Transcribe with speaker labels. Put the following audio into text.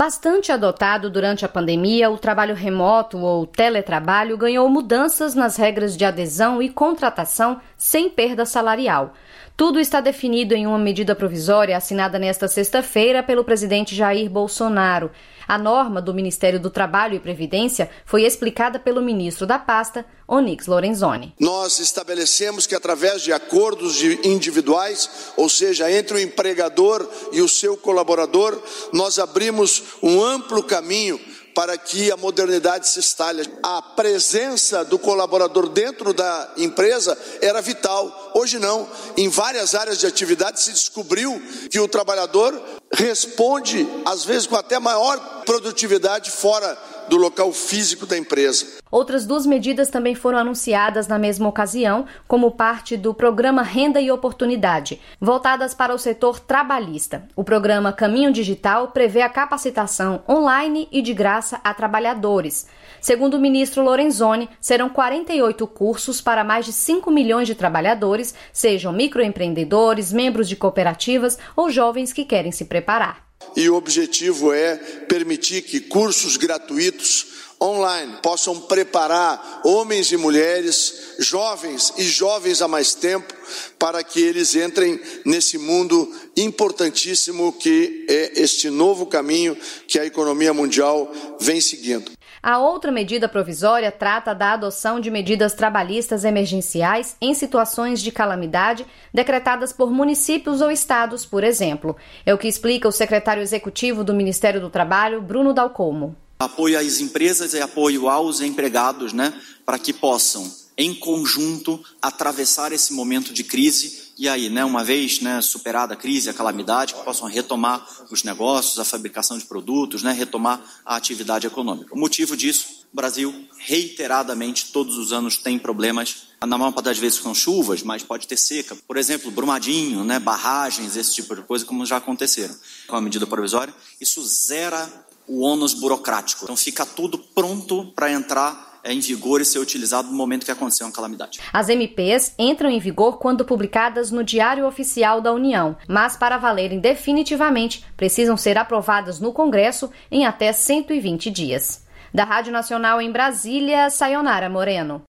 Speaker 1: Bastante adotado durante a pandemia, o trabalho remoto ou teletrabalho ganhou mudanças nas regras de adesão e contratação sem perda salarial. Tudo está definido em uma medida provisória assinada nesta sexta-feira pelo presidente Jair Bolsonaro. A norma do Ministério do Trabalho e Previdência foi explicada pelo ministro da pasta, Onyx Lorenzoni.
Speaker 2: Nós estabelecemos que através de acordos individuais, ou seja, entre o empregador e o seu colaborador, nós abrimos um amplo caminho para que a modernidade se instale. A presença do colaborador dentro da empresa era vital. Hoje não. Em várias áreas de atividade se descobriu que o trabalhador responde, às vezes, com até maior produtividade fora do local físico da empresa.
Speaker 1: Outras duas medidas também foram anunciadas na mesma ocasião, como parte do programa Renda e Oportunidade, voltadas para o setor trabalhista. O programa Caminho Digital prevê a capacitação online e de graça a trabalhadores. Segundo o ministro Lorenzoni, serão 48 cursos para mais de 5 milhões de trabalhadores, sejam microempreendedores, membros de cooperativas ou jovens que querem se preparar.
Speaker 2: E o objetivo é permitir que cursos gratuitos online possam preparar homens e mulheres, jovens e jovens há mais tempo, para que eles entrem nesse mundo importantíssimo que é este novo caminho que a economia mundial vem seguindo.
Speaker 1: A outra medida provisória trata da adoção de medidas trabalhistas emergenciais em situações de calamidade decretadas por municípios ou estados, por exemplo. É o que explica o secretário executivo do Ministério do Trabalho, Bruno Dalcomo.
Speaker 3: Apoio às empresas e apoio aos empregados, para que possam, em conjunto, atravessar esse momento de crise e aí, uma vez superada a crise, a calamidade, que possam retomar os negócios, a fabricação de produtos, retomar a atividade econômica. O motivo disso, o Brasil, reiteradamente, todos os anos tem problemas, na maior parte das vezes são chuvas, mas pode ter seca. Por exemplo, Brumadinho, barragens, esse tipo de coisa, como já aconteceram. Com a medida provisória, isso zera o ônus burocrático. Então fica tudo pronto para entrar em vigor e ser utilizado no momento que acontecer uma calamidade.
Speaker 1: As MPs entram em vigor quando publicadas no Diário Oficial da União, mas para valerem definitivamente, precisam ser aprovadas no Congresso em até 120 dias. Da Rádio Nacional em Brasília, Sayonara Moreno.